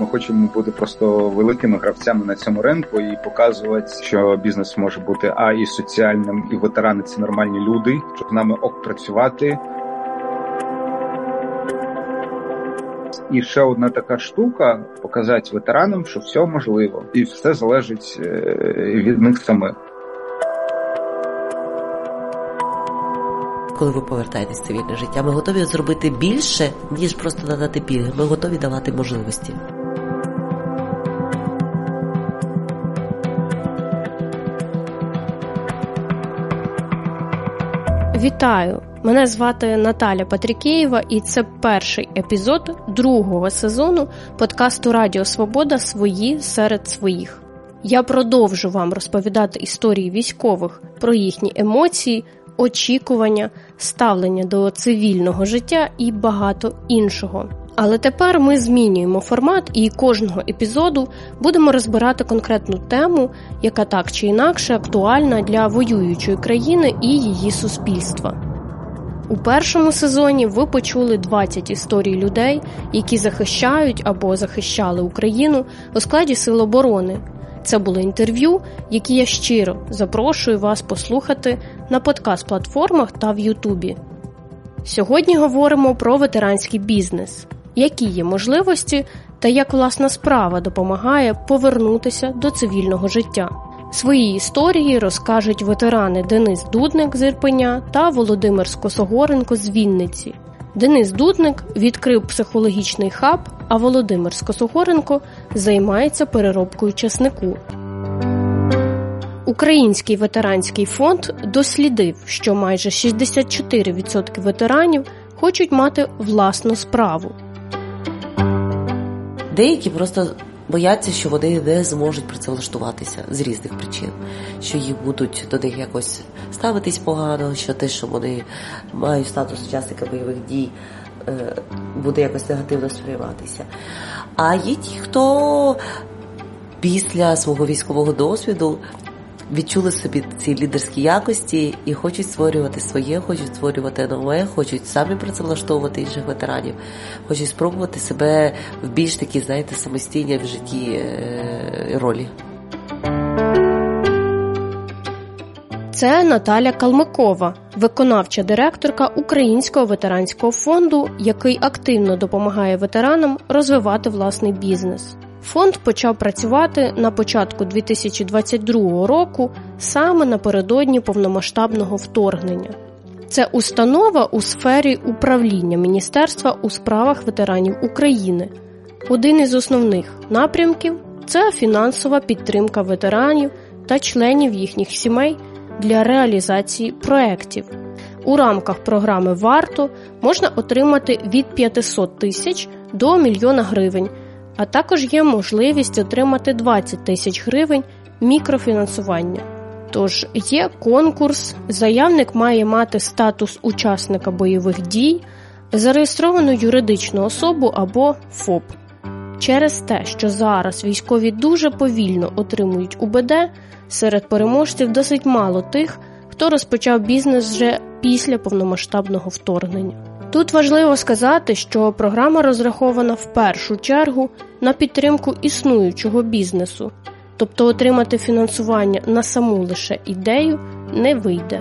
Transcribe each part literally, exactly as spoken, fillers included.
Ми хочемо бути просто великими гравцями на цьому ринку і показувати, що бізнес може бути а і соціальним, і ветерани – це нормальні люди, щоб з нами ок працювати. І ще одна така штука – показати ветеранам, що все можливо. І все залежить від них самих. Коли ви повертаєтесь в цивільне життя, ми готові зробити більше, ніж просто надати пільги. Ми готові давати можливості. Вітаю! Мене звати Наталя Патрікеєва, і це перший епізод другого сезону подкасту Радіо Свобода «Свої серед своїх». Я продовжу вам розповідати історії військових про їхні емоції, очікування, ставлення до цивільного життя і багато іншого. Але тепер ми змінюємо формат і кожного епізоду будемо розбирати конкретну тему, яка так чи інакше актуальна для воюючої країни і її суспільства. У першому сезоні ви почули двадцять історій людей, які захищають або захищали Україну у складі Сил оборони. Це були інтерв'ю, які я щиро запрошую вас послухати на подкаст-платформах та в Ютубі. Сьогодні говоримо про ветеранський бізнес, які є можливості та як власна справа допомагає повернутися до цивільного життя. Свої історії розкажуть ветерани Денис Дудник з Ірпеня та Володимир Скосогоренко з Вінниці. Денис Дудник відкрив психологічний хаб, а Володимир Скосогоренко займається переробкою часнику. Український ветеранський фонд дослідив, що майже шістдесят чотири відсотки ветеранів хочуть мати власну справу. Деякі просто бояться, що вони не зможуть працевлаштуватися з різних причин, що їх будуть до них якось ставитись погано, що те, що вони мають статус учасника бойових дій, буде якось негативно сприйматися. А є ті, хто після свого військового досвіду відчули собі ці лідерські якості і хочуть створювати своє, хочуть створювати нове, хочуть самі працевлаштовувати інших ветеранів, хочуть спробувати себе в більш такі, знаєте, самостійні в житті ролі. Це Наталя Калмикова, виконавча директорка Українського ветеранського фонду, який активно допомагає ветеранам розвивати власний бізнес. Фонд почав працювати на початку дві тисячі двадцять другого року, саме напередодні повномасштабного вторгнення. Це установа у сфері управління Міністерства у справах ветеранів України. Один із основних напрямків – це фінансова підтримка ветеранів та членів їхніх сімей для реалізації проєктів. У рамках програми «Варто» можна отримати від п'ятсот тисяч до мільйона гривень, а також є можливість отримати двадцять тисяч гривень мікрофінансування. Тож є конкурс, заявник має мати статус учасника бойових дій, зареєстровану юридичну особу або ФОП. Через те, що зараз військові дуже повільно отримують У Б Д, серед переможців досить мало тих, хто розпочав бізнес вже після повномасштабного вторгнення. Тут важливо сказати, що програма розрахована в першу чергу на підтримку існуючого бізнесу, тобто отримати фінансування на саму лише ідею не вийде.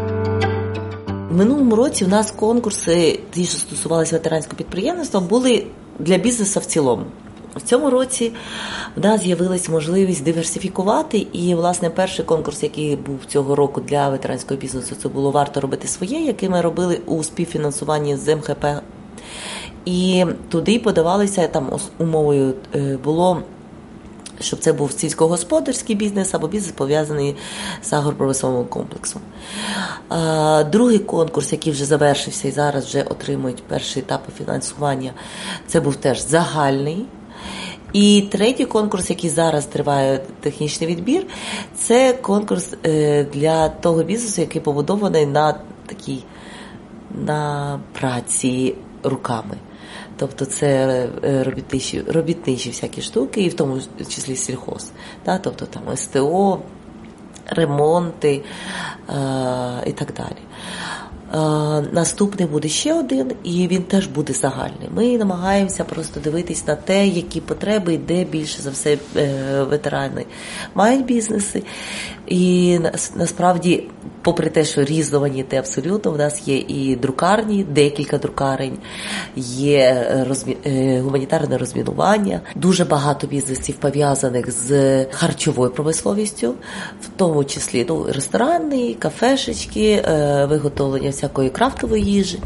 В минулому році в нас конкурси, ті, що стосувалися ветеранського підприємництва, були для бізнесу в цілому. В цьому році в нас з'явилась можливість диверсифікувати, і, власне, перший конкурс, який був цього року для ветеранського бізнесу, це було «Варто робити своє», який ми робили у співфінансуванні з Ем Ха Пе. І туди подавалися, там умовою було, щоб це був сільськогосподарський бізнес або бізнес, пов'язаний з агропромисловим комплексом. Другий конкурс, який вже завершився і зараз вже отримують перші етапи фінансування, це був теж загальний. І третій конкурс, який зараз триває технічний відбір, це конкурс для того бізнесу, який побудований на такій, на праці руками. Тобто це робітничі, робітничі всякі штуки, і в тому числі сільхоз. Да? Тобто там С Т О, ремонти е- і так далі. Наступний буде ще один, і він теж буде загальний. Ми намагаємося просто дивитись на те, які потреби і де більше за все ветерани мають бізнеси. І насправді, попри те, що різноманітне абсолютно, в нас є і друкарні, декілька друкарень, є розмі... гуманітарне розмінування, дуже багато бізнесів пов'язаних з харчовою промисловістю, в тому числі ну, ресторани, кафешечки, виготовлення всякої крафтової їжі,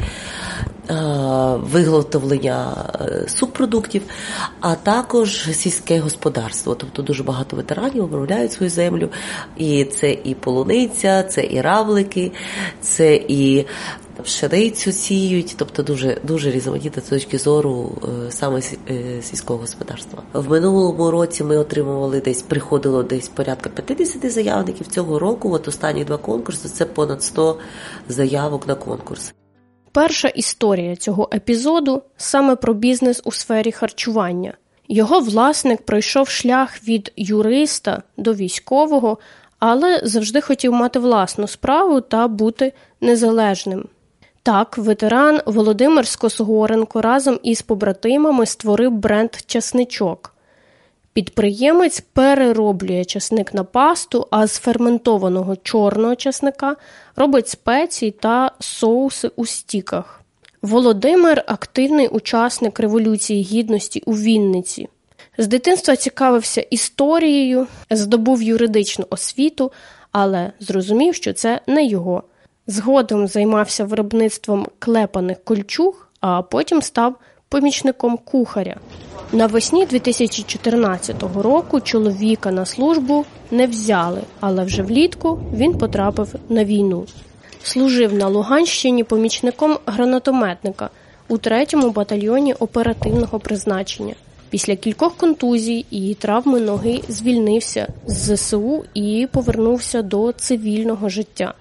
виготовлення субпродуктів, а також сільське господарство. Тобто дуже багато ветеранів обробляють свою землю, і це і полуниця, це і равлики, це і пшеницю сіють, тобто дуже, дуже різноманітна з точки зору саме сільського господарства. В минулому році ми отримували десь, приходило десь порядка п'ятдесят заявників. Цього року, от останні два конкурси, це понад сто заявок на конкурс. Перша історія цього епізоду саме про бізнес у сфері харчування. Його власник пройшов шлях від юриста до військового, але завжди хотів мати власну справу та бути незалежним. Так, ветеран Володимир Скосгоренко разом із побратимами створив бренд «Часничок». Підприємець перероблює часник на пасту, а з ферментованого чорного часника робить спеції та соуси у стіках. Володимир – активний учасник Революції Гідності у Вінниці. З дитинства цікавився історією, здобув юридичну освіту, але зрозумів, що це не його. Згодом займався виробництвом клепаних кольчуг, а потім став помічником кухаря. Навесні дві тисячі чотирнадцятого року чоловіка на службу не взяли, але вже влітку він потрапив на війну. Служив на Луганщині помічником гранатометника у третьому батальйоні оперативного призначення. Після кількох контузій і травми ноги звільнився з зе се у і повернувся до цивільного життя.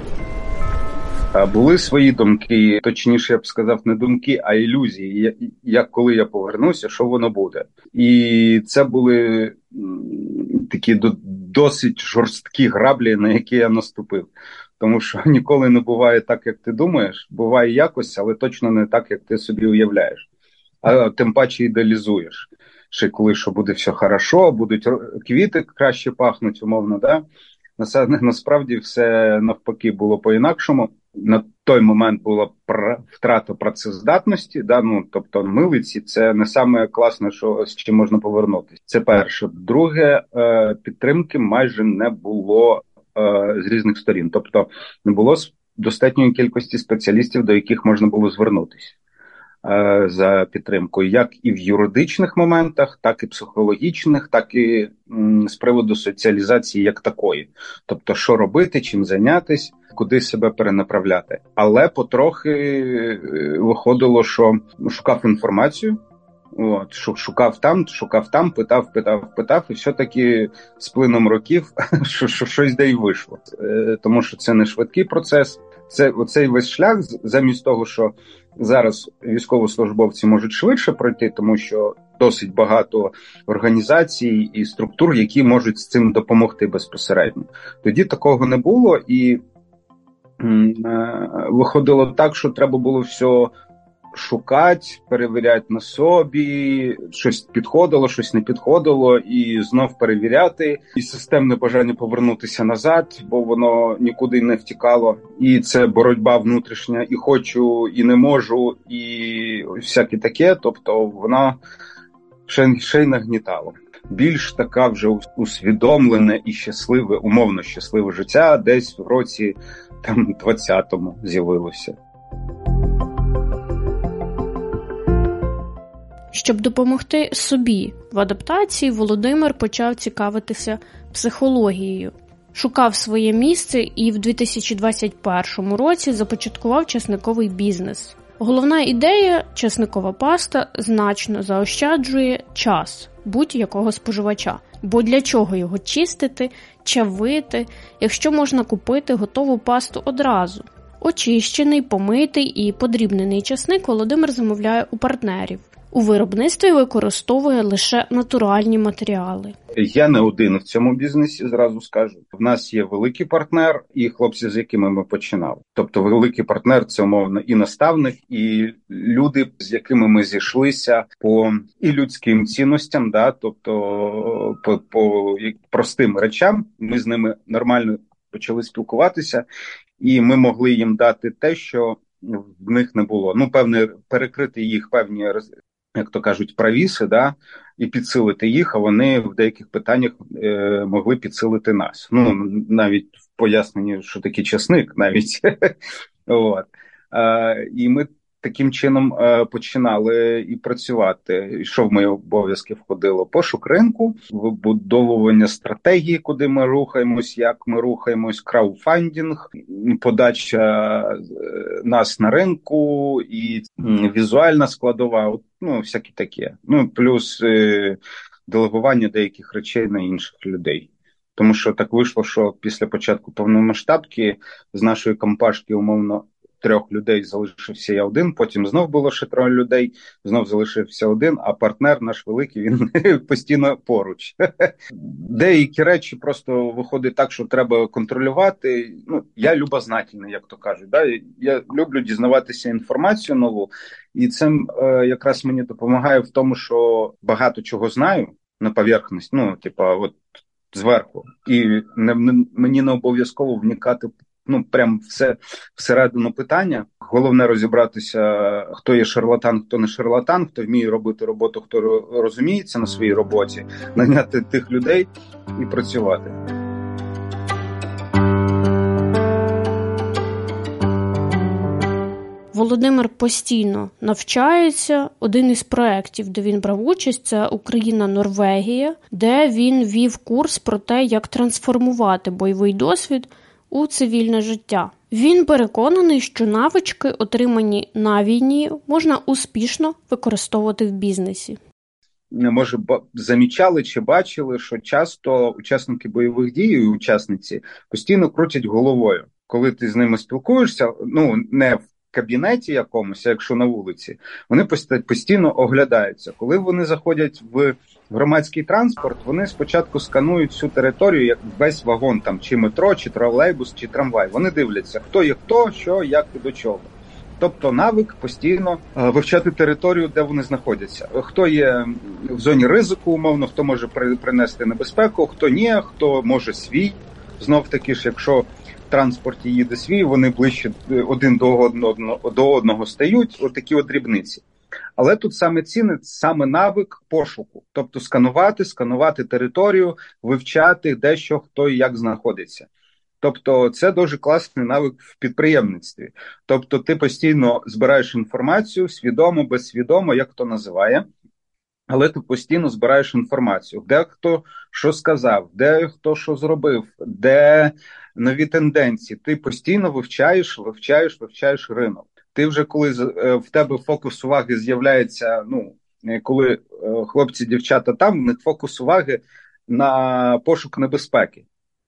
Були свої думки, точніше, я б сказав, не думки, а ілюзії, як коли я повернуся, що воно буде. І це були такі досить жорсткі граблі, на які я наступив. Тому що ніколи не буває так, як ти думаєш, буває якось, але точно не так, як ти собі уявляєш. А тим паче ідеалізуєш. Ще коли, що буде все хорошо, будуть квіти краще пахнуть, умовно, да? Насправді все навпаки було по-інакшому. На той момент була втрата працездатності, да, ну, тобто милиці – це не саме класне, що, з чим можна повернутися. Це перше. Друге, е, підтримки майже не було е, з різних сторін. Тобто не було достатньої кількості спеціалістів, до яких можна було звернутися е, за підтримкою. Як і в юридичних моментах, так і психологічних, так і м, з приводу соціалізації як такої. Тобто, що робити, чим зайнятися, куди себе перенаправляти. Але потрохи виходило, що шукав інформацію, от, шукав там, шукав там, питав, питав, питав, і все-таки з плином років що, що, щось де й вийшло. Тому що це не швидкий процес. Це оцей весь шлях, замість того, що зараз військовослужбовці можуть швидше пройти, тому що досить багато організацій і структур, які можуть з цим допомогти безпосередньо. Тоді такого не було, і виходило так, що треба було все шукати, перевіряти на собі, щось підходило, щось не підходило, і знов перевіряти, і системне бажання повернутися назад, бо воно нікуди не втікало. І це боротьба внутрішня, і хочу, і не можу, і всяке таке, тобто вона ще, ще й нагнітала. Більш така вже усвідомлене і щасливе, умовно щасливе життя десь в році там двадцятому з'явилося. Щоб допомогти собі в адаптації, Володимир почав цікавитися психологією. Шукав своє місце і в дві тисячі двадцять першому році започаткував часниковий бізнес. Головна ідея – часникова паста значно заощаджує час будь-якого споживача. Бо для чого його чистити, чавити, якщо можна купити готову пасту одразу? Очищений, помитий і подрібнений часник Володимир замовляє у партнерів. У виробництві використовує лише натуральні матеріали. Я не один в цьому бізнесі, зразу скажу. В нас є великий партнер і хлопці, з якими ми починали. Тобто великий партнер – це, умовно, і наставник, і люди, з якими ми зійшлися по і людським цінностям, да, тобто по, по простим речам. Ми з ними нормально почали спілкуватися, і ми могли їм дати те, що в них не було. Ну, певне, перекрити їх певні, як то кажуть, правіси, да, і підсилити їх, а вони в деяких питаннях е, могли підсилити нас. Ну, навіть в поясненні, що таке часник, навіть. От. Е, і ми таким чином е, починали і працювати. Що в мої обов'язки входило? Пошук ринку, вибудовування стратегії, куди ми рухаємось, як ми рухаємось, крауфандинг, подача е, нас на ринку і візуальна складова, ну, всякі таке. Ну, плюс е, делегування деяких речей на інших людей. Тому що так вийшло, що після початку повномасштабки з нашої компашки, умовно, трьох людей залишився я один, потім знов було ще троє людей, знов залишився один, а партнер наш великий, він постійно поруч. Деякі речі просто виходить так, що треба контролювати. Ну, я любознательний, як то кажуть. Да? Я люблю дізнаватися інформацію нову, і це е, якраз мені допомагає в тому, що багато чого знаю на поверхність, ну, типа, от зверху. І не, не, мені не обов'язково вникати ну, прям все всередину питання. Головне розібратися, хто є шарлатан, хто не шарлатан, хто вміє робити роботу, хто розуміється на своїй роботі, наняти тих людей і працювати. Володимир постійно навчається. Один із проєктів, де він брав участь, це Україна-Норвегія, де він вів курс про те, як трансформувати бойовий досвід у цивільне життя. Він переконаний, що навички, отримані на війні, можна успішно використовувати в бізнесі. Може, замічали чи бачили, що часто учасники бойових дій і учасниці постійно крутять головою. Коли ти з ними спілкуєшся, ну, не в кабінеті якомусь, а якщо на вулиці, вони постійно оглядаються. Коли вони заходять в громадський транспорт, вони спочатку сканують всю територію, як весь вагон, там, чи метро, чи тролейбус, чи трамвай. Вони дивляться, хто є хто, що, як і до чого. Тобто навик постійно вивчати територію, де вони знаходяться. Хто є в зоні ризику, умовно, хто може принести небезпеку, хто ні, хто може свій. Знов таки ж, якщо в транспорті їде свій, вони ближче один до одного, до одного стають, отакі от дрібниці. Але тут саме цінне, саме навик пошуку. Тобто сканувати, сканувати територію, вивчати, де що, хто і як знаходиться. Тобто це дуже класний навик в підприємництві. Тобто ти постійно збираєш інформацію, свідомо, безсвідомо, як хто називає, але ти постійно збираєш інформацію. Де хто що сказав, де хто що зробив, де нові тенденції. Ти постійно вивчаєш, вивчаєш, вивчаєш ринок. Ти вже коли в тебе фокус уваги з'являється, ну, коли хлопці, дівчата там, в них фокус уваги на пошук небезпеки.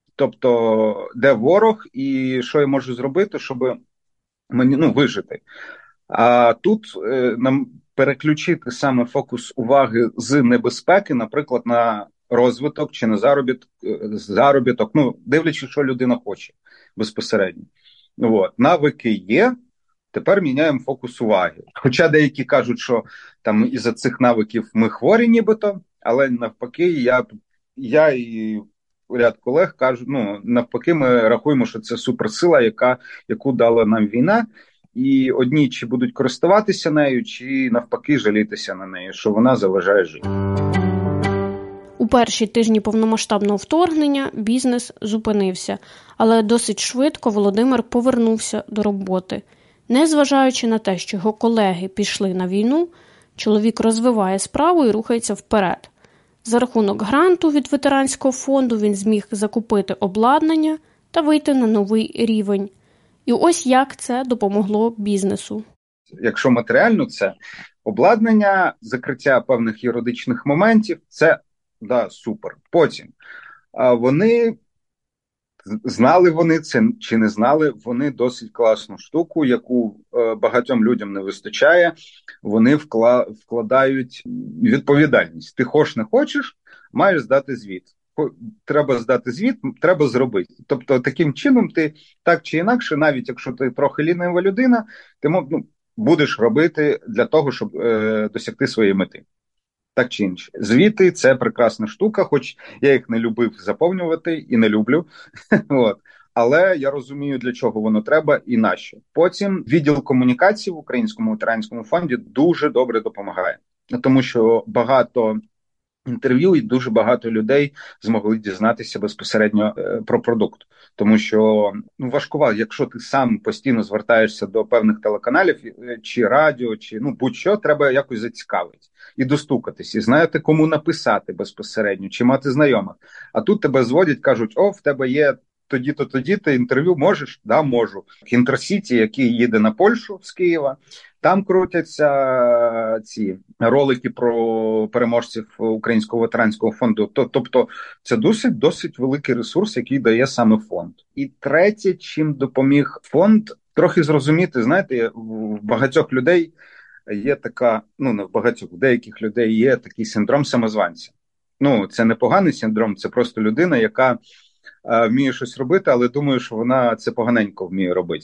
Тобто, де ворог і що я можу зробити, щоб мені, ну, вижити. А тут е, нам переключити саме фокус уваги з небезпеки, наприклад, на розвиток чи на заробіток, заробіток, ну, дивлячись, що людина хоче безпосередньо. От. Навики є, тепер міняємо фокус уваги. Хоча деякі кажуть, що там із-за цих навиків ми хворі нібито, але навпаки, я, я і ряд колег кажуть, ну, навпаки, ми рахуємо, що це суперсила, яка, яку дала нам війна, і одні чи будуть користуватися нею, чи навпаки жалітися на неї, що вона заважає жити. У перші тижні повномасштабного вторгнення бізнес зупинився, але досить швидко Володимир повернувся до роботи. Незважаючи на те, що його колеги пішли на війну, чоловік розвиває справу і рухається вперед. За рахунок гранту від ветеранського фонду він зміг закупити обладнання та вийти на новий рівень. І ось як це допомогло бізнесу. Якщо матеріально, це обладнання, закриття певних юридичних моментів, це, да, супер. Потім вони знали вони це чи не знали, вони досить класну штуку, яку е, багатьом людям не вистачає. Вони вкла, вкладають відповідальність. Ти хоч не хочеш, маєш здати звіт. Треба здати звіт, треба зробити. Тобто таким чином ти так чи інакше, навіть якщо ти трохи лінива людина, ти ну, будеш робити для того, щоб е, досягти своєї мети. Так чи інше. Звіти – це прекрасна штука, хоч я їх не любив заповнювати і не люблю. От. Але я розумію, для чого воно треба і нащо. Потім відділ комунікації в Українському ветеранському фонді дуже добре допомагає. Тому що багато інтерв'ю і дуже багато людей змогли дізнатися безпосередньо е, про продукт. Тому що ну, важкувато, якщо ти сам постійно звертаєшся до певних телеканалів, чи радіо, чи ну будь-що, треба якось зацікавити і достукатись, і знаєте, кому написати безпосередньо, чи мати знайомих. А тут тебе зводять, кажуть, о, в тебе є тоді-то, тоді-то інтерв'ю, можеш? Да, можу. Інтерсіті, який їде на Польщу з Києва, там крутяться ці ролики про переможців Українського ветеранського фонду. Тобто це досить, досить великий ресурс, який дає саме фонд. І третє, чим допоміг фонд, трохи зрозуміти, знаєте, в багатьох людей є така, ну не в багатьох, в деяких людей є такий синдром самозванця. Ну, це не поганий синдром, це просто людина, яка е, вміє щось робити, але думає, що вона це поганенько вміє робити.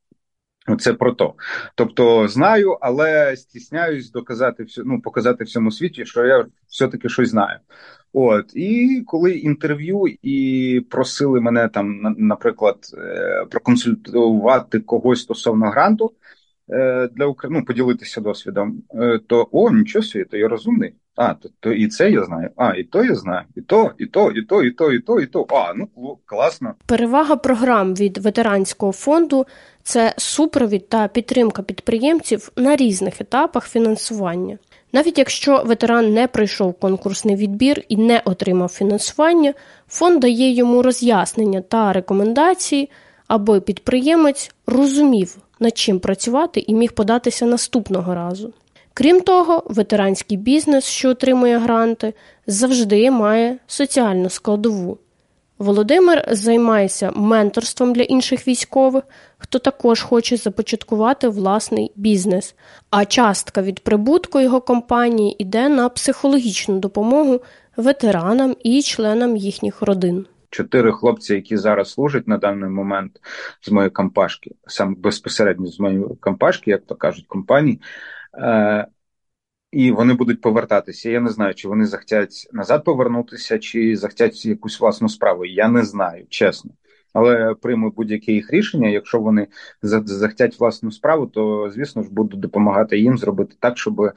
Це про то. Тобто знаю, але стісняюсь доказати, ну, показати всьому світі, що я все-таки щось знаю. От. І коли інтерв'ю і просили мене там, наприклад, проконсультувати когось стосовно гранту для України, ну, поділитися досвідом, то о, нічого собі, то я розумний. А, то, то і це я знаю, а, і то я знаю, і то, і то, і то, і то, і то, і то. А, ну, класно. Перевага програм від ветеранського фонду – це супровід та підтримка підприємців на різних етапах фінансування. Навіть якщо ветеран не пройшов конкурсний відбір і не отримав фінансування, фонд дає йому роз'яснення та рекомендації, аби підприємець розумів, над чим працювати і міг податися наступного разу. Крім того, ветеранський бізнес, що отримує гранти, завжди має соціальну складову. Володимир займається менторством для інших військових, хто також хоче започаткувати власний бізнес, а частка від прибутку його компанії йде на психологічну допомогу ветеранам і членам їхніх родин. Чотири хлопці, які зараз служать на даний момент з моєї компашки, саме безпосередньо з моєї компашки, як то кажуть, компанії, е- і вони будуть повертатися. Я не знаю, чи вони захотять назад повернутися, чи захотять якусь власну справу. Я не знаю, чесно. Але прийму будь-яке їх рішення. Якщо вони захотять власну справу, то, звісно ж, буду допомагати їм зробити так, щоб е-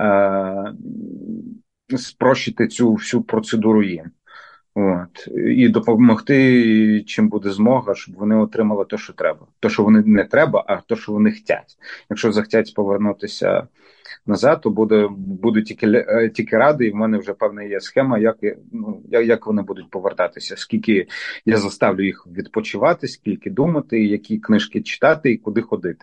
спрощити цю всю процедуру їм. От. І допомогти, чим буде змога, щоб вони отримали те, що треба. Те, що вони не треба, а те, що вони хочуть. Якщо захотять повернутися назад, то буде, буду тільки, тільки радий, і в мене вже певна є схема, як, ну, як вони будуть повертатися, скільки я заставлю їх відпочивати, скільки думати, які книжки читати і куди ходити.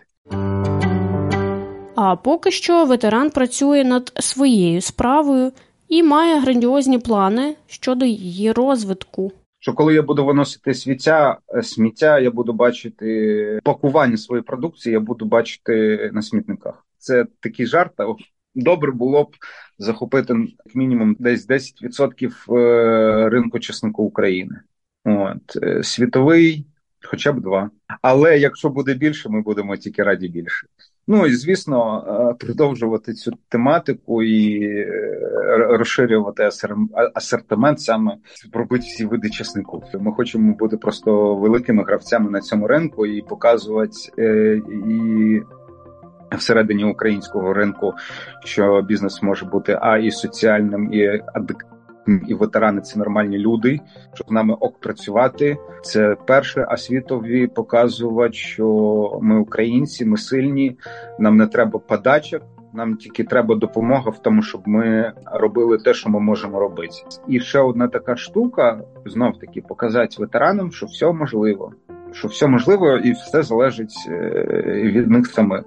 А поки що ветеран працює над своєю справою і має грандіозні плани щодо її розвитку. Що коли я буду виносити сміття, сміття, я буду бачити пакування своєї продукції, я буду бачити на смітниках. Це такий жарт. Добре було б захопити як мінімум десь десять відсотків ринку чеснику України. От. Світовий хоча б два. Але якщо буде більше, ми будемо тільки раді більше. Ну і, звісно, продовжувати цю тематику і розширювати асортимент, саме робити всі види чеснику. Ми хочемо бути просто великими гравцями на цьому ринку і показувати і всередині українського ринку, що бізнес може бути а і соціальним, і адекватним. І ветерани – це нормальні люди, щоб з нами ок працювати. Це перше, а світові показувати, що ми українці, ми сильні, нам не треба подачок, нам тільки треба допомога в тому, щоб ми робили те, що ми можемо робити. І ще одна така штука, знов-таки, показати ветеранам, що все можливо. Що все можливо і все залежить від них самих.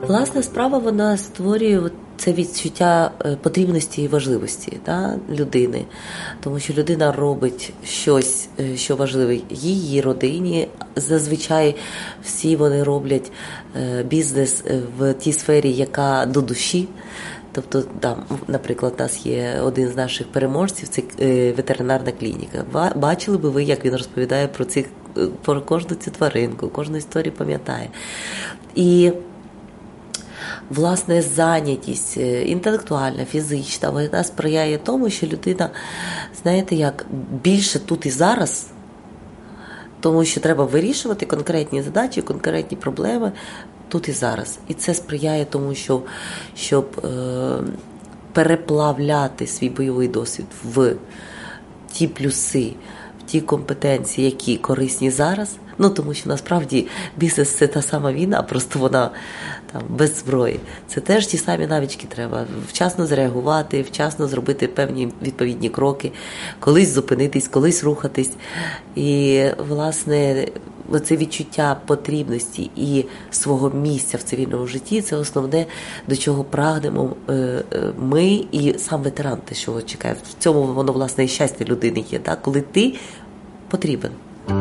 Власна справа, вона створює це відчуття потрібності і важливості, да, людини. Тому що людина робить щось, що важливе її родині. Зазвичай всі вони роблять бізнес в тій сфері, яка до душі. Тобто, там, наприклад, у нас є один з наших переможців, це ветеринарна клініка. Бачили би ви, як він розповідає про цих, про кожну цю тваринку, кожну історію пам'ятає. І власне, зайнятість інтелектуальна, фізична, вона сприяє тому, що людина, знаєте, як більше тут і зараз, тому що треба вирішувати конкретні задачі, конкретні проблеми тут і зараз. І це сприяє тому, що, щоб е, переплавляти свій бойовий досвід в ті плюси, в ті компетенції, які корисні зараз. Ну, тому що, насправді, бізнес – це та сама війна, просто вона там без зброї. Це теж ті самі навички треба. Вчасно зреагувати, вчасно зробити певні відповідні кроки, колись зупинитись, колись рухатись. І, власне, це відчуття потрібності і свого місця в цивільному житті – це основне, до чого прагнемо ми і сам ветеран, те, що чекає. В цьому воно, власне, і щастя людини є, так? Коли ти потрібен.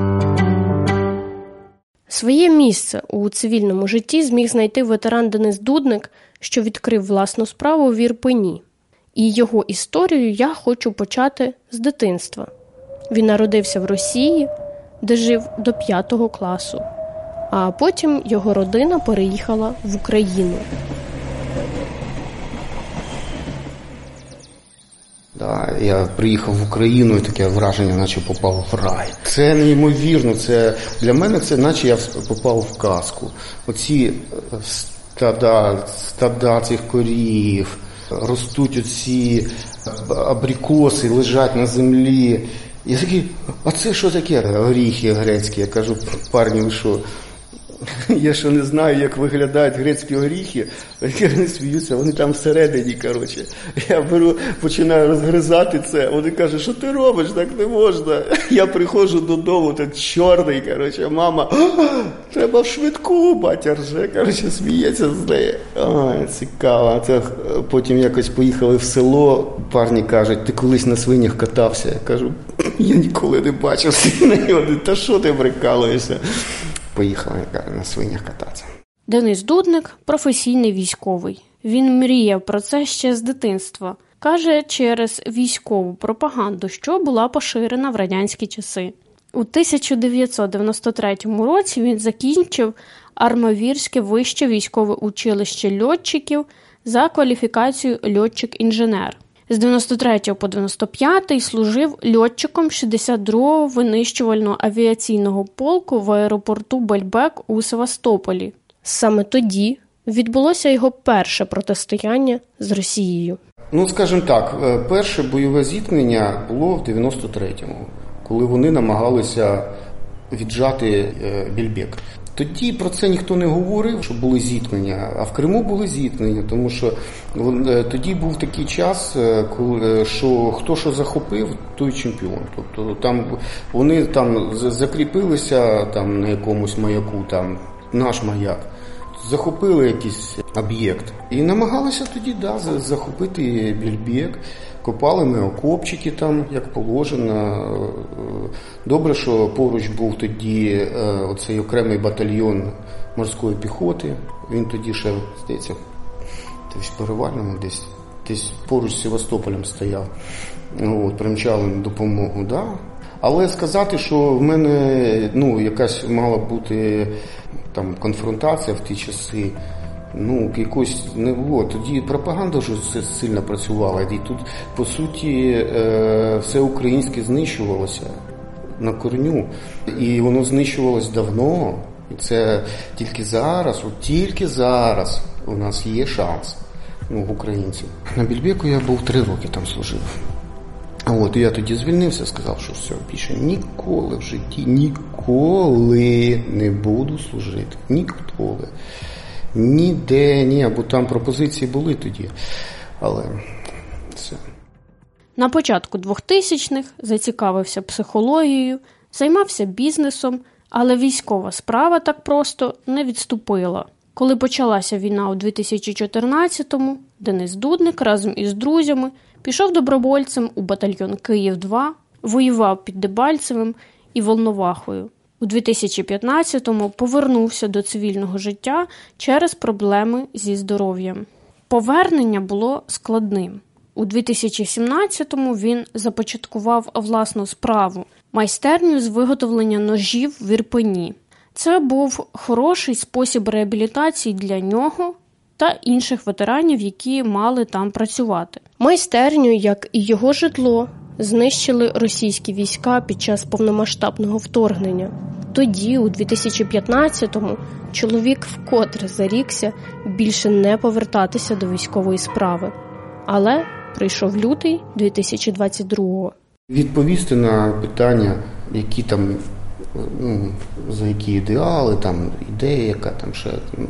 Своє місце у цивільному житті зміг знайти ветеран Денис Дудник, що відкрив власну справу в Ірпені. І його історію я хочу почати з дитинства. Він народився в Росії, де жив до п'ятого класу, а потім його родина переїхала в Україну. Да, я приїхав в Україну і таке враження, наче попав в рай. Це неймовірно, це для мене це наче я попав в казку. Оці стада, стада цих корів, ростуть оці абрикоси, лежать на землі. Я такий, а це що таке? Горіхи грецькі. Я кажу, парні, ви що? Я що не знаю, як виглядають грецькі горіхи, вони сміються, вони там всередині, коротше. Я беру, починаю розгризати це, вони кажуть, що ти робиш, так не можна. Я приходжу додому, так чорний, коротше, мама, треба в швидку, батя рже, коротше, сміється з неї. Ой, цікаво. Це потім якось поїхали в село, парні кажуть, ти колись на свинях катався? Я кажу, я ніколи не бачив свиней, та що ти прикалуєшся? Поїхали на свинях кататися. Денис Дудник – професійний військовий. Він мріяв про це ще з дитинства. Каже, через військову пропаганду, що була поширена в радянські часи. У тисяча дев'ятсот дев'яносто третьому році він закінчив Армавірське вище військове училище льотчиків за кваліфікацією льотчик-інженер. З дев'яносто третього по дев'яносто п'ятий служив льотчиком шістдесят другого винищувального авіаційного полку в аеропорту Бельбек у Севастополі. Саме тоді відбулося його перше протистояння з Росією. Ну, скажімо так, перше бойове зіткнення було в дев'яносто третьому, коли вони намагалися віджати Бельбек. Тоді про це ніхто не говорив, що були зіткнення, а в Криму були зіткнення, тому що тоді був такий час, коли, що хто що захопив, той чемпіон. Тобто там вони там закріпилися там на якомусь маяку, там наш маяк, захопили якийсь об'єкт і намагалися тоді да, захопити Бельбек. Копали ми окопчики там, як положено. Добре, що поруч був тоді оцей окремий батальйон морської піхоти. Він тоді ще, здається, десь перевальному, десь, десь поруч з Севастополем стояв. От, примчали на допомогу, да. Але сказати, що в мене ну, якась мала бути там конфронтація в ті часи, ну, якось не було. Тоді пропаганда вже сильно працювала. І тут, по суті, все українське знищувалося на корню. І воно знищувалось давно. І це тільки зараз, от тільки зараз у нас є шанс, ну, українців. На Бельбеку я був три роки там служив. От, і я тоді звільнився, сказав, що все, більше ніколи в житті, ніколи не буду служити. Ніколи. Ніде, ні, бо там пропозиції були тоді, але все. На початку двохтисячних зацікавився психологією, займався бізнесом, але військова справа так просто не відступила. Коли почалася війна у дві тисячі чотирнадцятому, Денис Дудник разом із друзями пішов добровольцем у батальйон Київ два, воював під Дебальцевим і Волновахою. У дві тисячі п'ятнадцятому повернувся до цивільного життя через проблеми зі здоров'ям. Повернення було складним. У дві тисячі сімнадцятому він започаткував власну справу – майстерню з виготовлення ножів в Ірпені. Це був хороший спосіб реабілітації для нього та інших ветеранів, які мали там працювати. Майстерню, як і його житло, знищили російські війська під час повномасштабного вторгнення. Тоді, у дві тисячі п'ятнадцятому, чоловік вкотре зарікся більше не повертатися до військової справи. Але прийшов лютий дві тисячі двадцять другого. Відповісти на питання, які там, ну, за які ідеали, там, ідея, яка там ще, ну,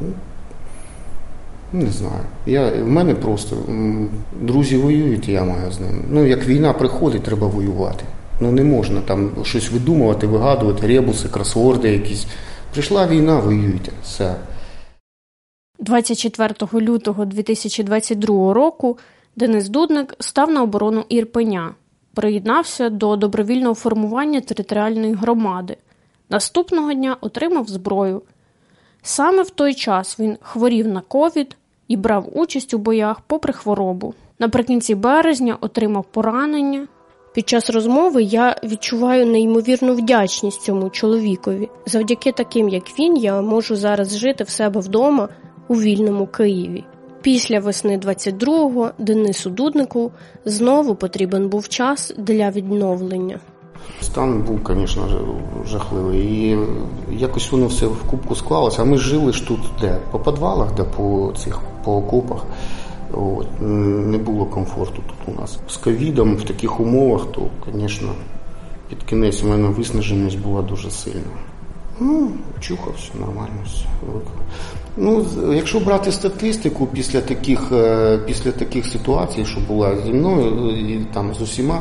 не знаю. Я, в мене просто друзі воюють, і я маю з ними. Ну, як війна приходить, треба воювати. Ну, не можна там щось видумувати, вигадувати, ребуси, кросворди якісь. Прийшла війна, воюйте. Все. двадцять четвертого лютого дві тисячі двадцять другого року Денис Дудник став на оборону Ірпеня. Приєднався до добровільного формування територіальної громади. Наступного дня отримав зброю. Саме в той час він хворів на ковід і брав участь у боях попри хворобу. Наприкінці березня отримав поранення. Під час розмови я відчуваю неймовірну вдячність цьому чоловікові. Завдяки таким, як він, я можу зараз жити в себе вдома у вільному Києві. Після весни двадцять другого Денису Дуднику знову потрібен був час для відновлення. Стан був, звісно, жахливий. І якось воно все в купку склалося. А ми жили ж тут де? По підвалах, де по цих по окопах. От. Не було комфорту тут у нас. З ковідом в таких умовах, то, звісно, під кінець у мене виснаженість була дуже сильна. Ну, чухався, нормально все. Ну, якщо брати статистику після таких, після таких ситуацій, що була зі мною і там з усіма,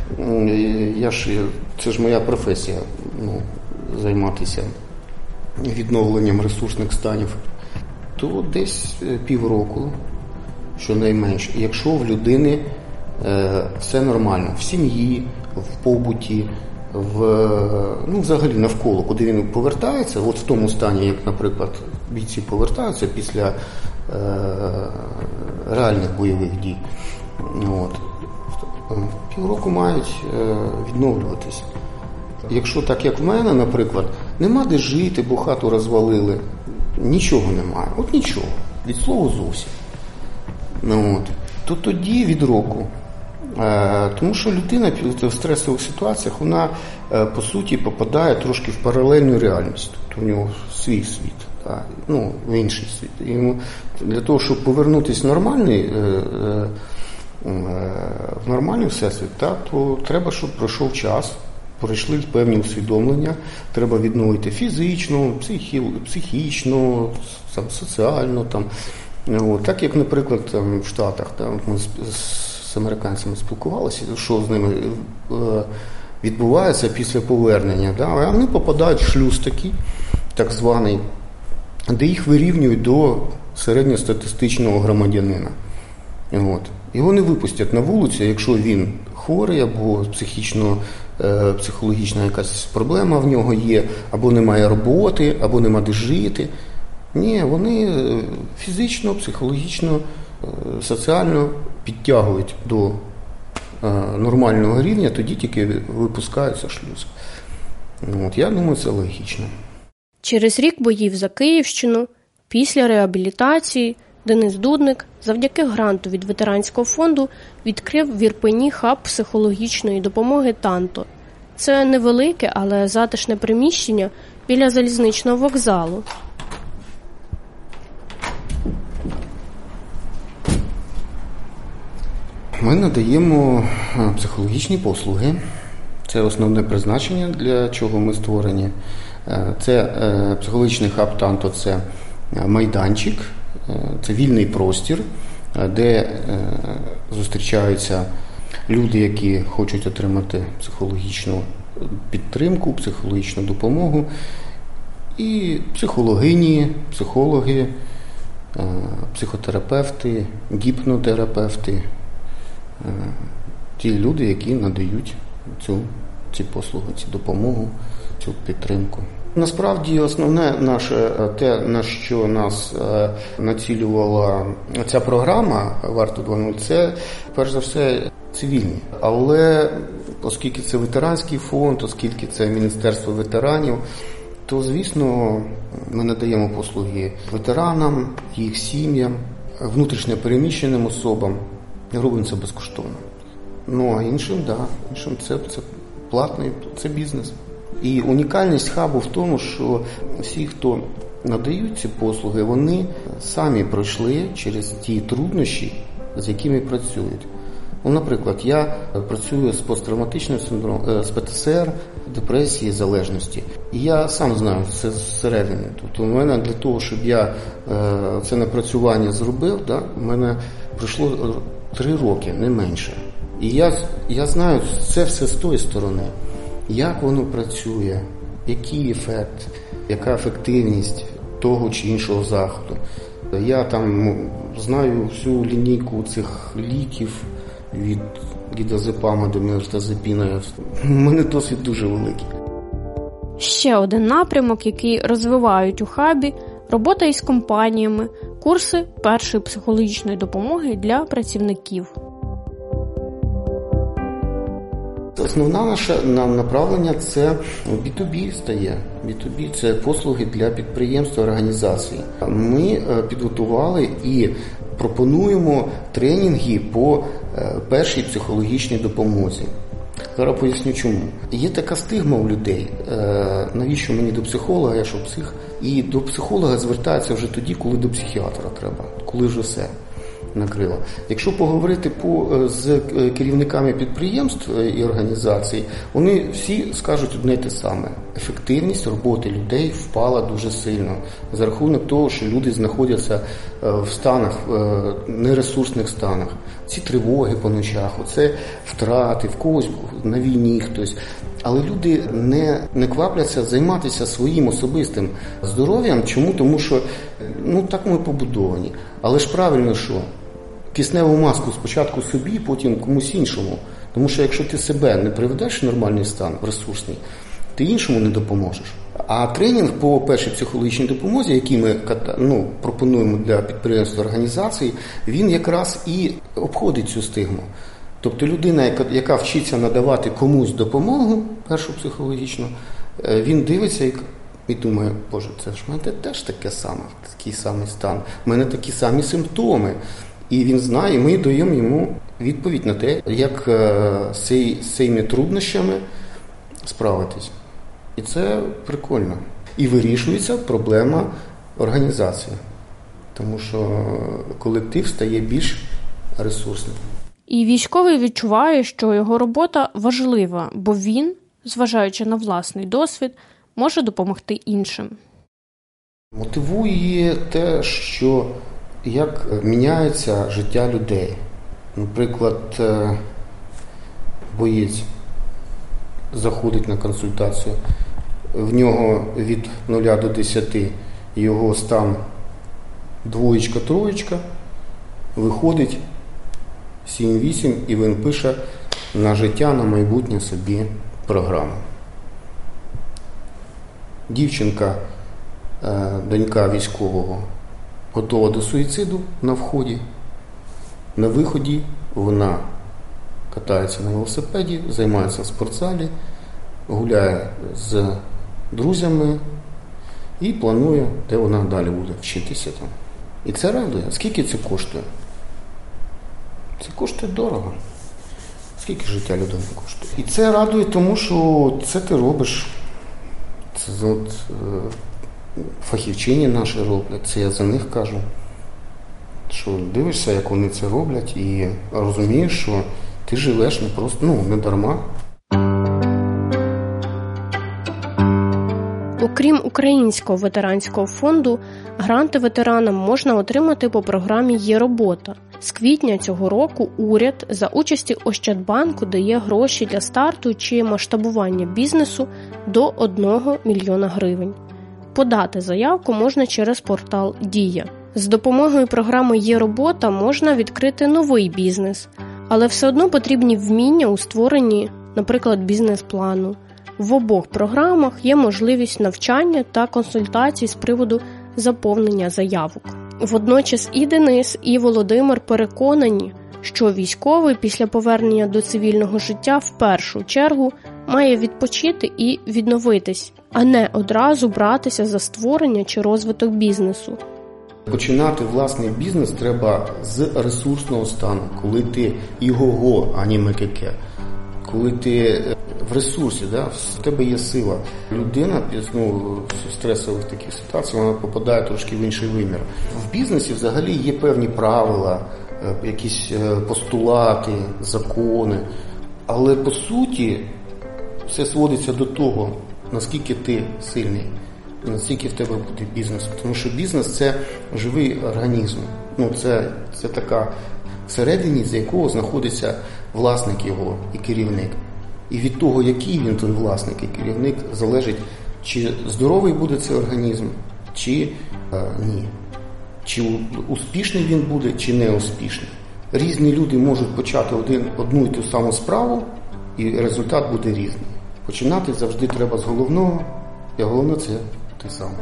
я ж, це ж моя професія, ну, займатися відновленням ресурсних станів, то десь півроку, щонайменше. Якщо в людини е, все нормально, в сім'ї, в побуті, в, ну, взагалі навколо, куди він повертається, от в тому стані, як, наприклад, бійці повертаються після е, реальних бойових дій, от, півроку мають е, відновлюватися. Якщо так, як в мене, наприклад, нема де жити, бо хату розвалили, нічого немає, от нічого, від слова зовсім. Ну, от, то тоді від року. Е, тому що людина в стресових ситуаціях, вона, е, по суті, попадає трошки в паралельну реальність. Тобто у нього свій світ, та, ну, в інший світ. І йому, для того, щоб повернутися в нормальний, е, е, в нормальний всесвіт, та, то треба, щоб пройшов час, пройшли певні усвідомлення, треба відновити фізично, психі, психічно, там, соціально, там. От, так як, наприклад, там, в Штатах, там, ми з, з американцями спілкувалися, що з ними е, відбувається після повернення. Да? Вони попадають в шлюз такий, так званий, де їх вирівнюють до середньостатистичного громадянина. От. Його не випустять на вулицю, якщо він хворий, або психічно, е, психологічна якась проблема в нього є, або немає роботи, або нема де жити. Ні, вони фізично, психологічно, соціально підтягують до нормального рівня, тоді тільки випускаються шлюз. От, я думаю, це логічно. Через рік боїв за Київщину, після реабілітації, Денис Дудник завдяки гранту від ветеранського фонду відкрив в Ірпені хаб психологічної допомоги «Танто». Це невелике, але затишне приміщення біля залізничного вокзалу. Ми надаємо психологічні послуги. Це основне призначення, для чого ми створені. Це психологічний хаб «Танто» – це майданчик, це вільний простір, де зустрічаються люди, які хочуть отримати психологічну підтримку, психологічну допомогу. І психологині, психологи, психотерапевти, гіпнотерапевти, ті люди, які надають цю, ці послуги, цю допомогу, цю підтримку. Насправді основне наше, те, на що нас націлювала ця програма «Варто два нуль», це, перш за все, цивільні. Але оскільки це ветеранський фонд, оскільки це Міністерство ветеранів, то, звісно, ми надаємо послуги ветеранам, їх сім'ям, внутрішньо переміщеним особам. Робимо це безкоштовно. Ну, а іншим, да, іншим це, це платний, це бізнес. І унікальність хабу в тому, що всі, хто надають ці послуги, вони самі пройшли через ті труднощі, з якими працюють. Ну, наприклад, я працюю з посттравматичним синдромом, з Пе Те Ес Ер, депресії, залежності. І я сам знаю це зсередини. Тобто у мене для того, щоб я це напрацювання зробив, да, у мене пройшло три роки, не менше. І я, я знаю це все з тої сторони. Як воно працює, який ефект, яка ефективність того чи іншого заходу. Я там знаю всю лінійку цих ліків, від гідазепама до міртазепіна. У мене досвід дуже великий. Ще один напрямок, який розвивають у хабі – робота із компаніями, курси першої психологічної допомоги для працівників. Основне наше направлення – це бі ту бі стає. бі ту бі – це послуги для підприємств, організацій. Ми підготували і пропонуємо тренінги по першій психологічній допомозі. Зараз поясню чому. Є така стигма у людей. Навіщо мені до психолога, я що псих? І до психолога звертаються вже тоді, коли до психіатра треба, коли вже все накрило. Якщо поговорити по, з керівниками підприємств і організацій, вони всі скажуть одне й те саме. Ефективність роботи людей впала дуже сильно за рахунок того, що люди знаходяться в станах, нересурсних станах. Ці тривоги по ночах, оце втрати, в когось на війні хтось. Але люди не, не квапляться займатися своїм особистим здоров'ям. Чому? Тому що ну, так ми побудовані. Але ж правильно що? Кисневу маску спочатку собі, потім комусь іншому. Тому що якщо ти себе не приведеш в нормальний стан, в ресурсний, ти іншому не допоможеш. А тренінг по першій психологічній допомозі, який ми ну, пропонуємо для підприємств організацій, він якраз і обходить цю стигму. Тобто людина, яка, яка вчиться надавати комусь допомогу, першу психологічну, він дивиться і, і думає, боже, це ж в мене теж таке саме, такий самий стан, в мене такі самі симптоми. І він знає, і ми даємо йому відповідь на те, як з цими труднощами справитись. І це прикольно. І вирішується проблема організації. Тому що колектив стає більш ресурсним. І військовий відчуває, що його робота важлива, бо він, зважаючи на власний досвід, може допомогти іншим. Мотивує те, що як міняється життя людей. Наприклад, боєць заходить на консультацію, в нього від нуля до десяти його стан двоєчка-троєчка, виходить сім-вісім, і він пише на життя, на майбутнє собі програму. Дівчинка, донька військового, готова до суїциду на вході. На виході вона катається на велосипеді, займається в спортзалі, гуляє з друзями і планує, де вона далі буде вчитися там. І це радує. Скільки це коштує? Це коштує дорого. Скільки життя людини коштує? І це радує тому, що це ти робиш. Це от, фахівчині наші роблять, це я за них кажу. Що дивишся, як вони це роблять, і розумієш, що ти живеш не просто, ну, не дарма. Окрім Українського ветеранського фонду, гранти ветеранам можна отримати по програмі «Є робота». З квітня цього року уряд за участі Ощадбанку дає гроші для старту чи масштабування бізнесу до одного мільйона гривень. Подати заявку можна через портал «Дія». З допомогою програми «Є-робота» можна відкрити новий бізнес, але все одно потрібні вміння у створенні, наприклад, бізнес-плану. В обох програмах є можливість навчання та консультацій з приводу заповнення заявок. Водночас і Денис, і Володимир переконані, що військовий після повернення до цивільного життя в першу чергу має відпочити і відновитись, а не одразу братися за створення чи розвиток бізнесу. Починати власний бізнес треба з ресурсного стану, коли ти його-го, а не мекеке. Коли ти в ресурсі, да, в тебе є сила. Людина, ну, в стресових таких ситуаціях, вона попадає трошки в інший вимір. В бізнесі взагалі є певні правила, якісь постулати, закони. Але по суті все сводиться до того, наскільки ти сильний, наскільки в тебе буде бізнес. Тому що бізнес – це живий організм. Ну, це, це така всередині, з якого знаходиться власник його і керівник. І від того, який він той власник і керівник, залежить, чи здоровий буде цей організм, чи е, ні. Чи успішний він буде, чи не успішний. Різні люди можуть почати один, одну і ту саму справу, і результат буде різний. Починати завжди треба з головного, і головне – це те саме.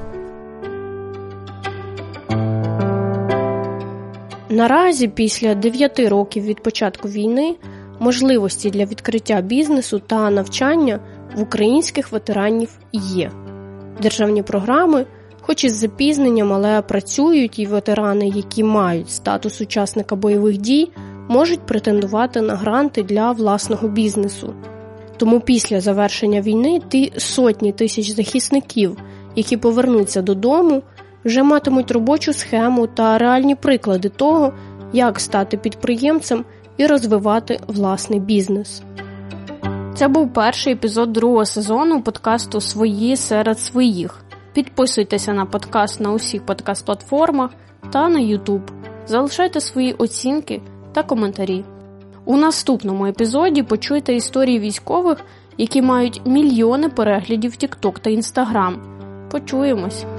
Наразі, після дев'яти років від початку війни, можливості для відкриття бізнесу та навчання в українських ветеранів є. Державні програми, хоч із запізненням, але працюють, і ветерани, які мають статус учасника бойових дій, можуть претендувати на гранти для власного бізнесу. Тому після завершення війни ті сотні тисяч захисників, які повернуться додому, вже матимуть робочу схему та реальні приклади того, як стати підприємцем і розвивати власний бізнес. Це був перший епізод другого сезону подкасту «Свої серед своїх». Підписуйтеся на подкаст на усіх подкаст-платформах та на YouTube. Залишайте свої оцінки та коментарі. У наступному епізоді почуєте історії військових, які мають мільйони переглядів в TikTok та Instagram. Почуємось!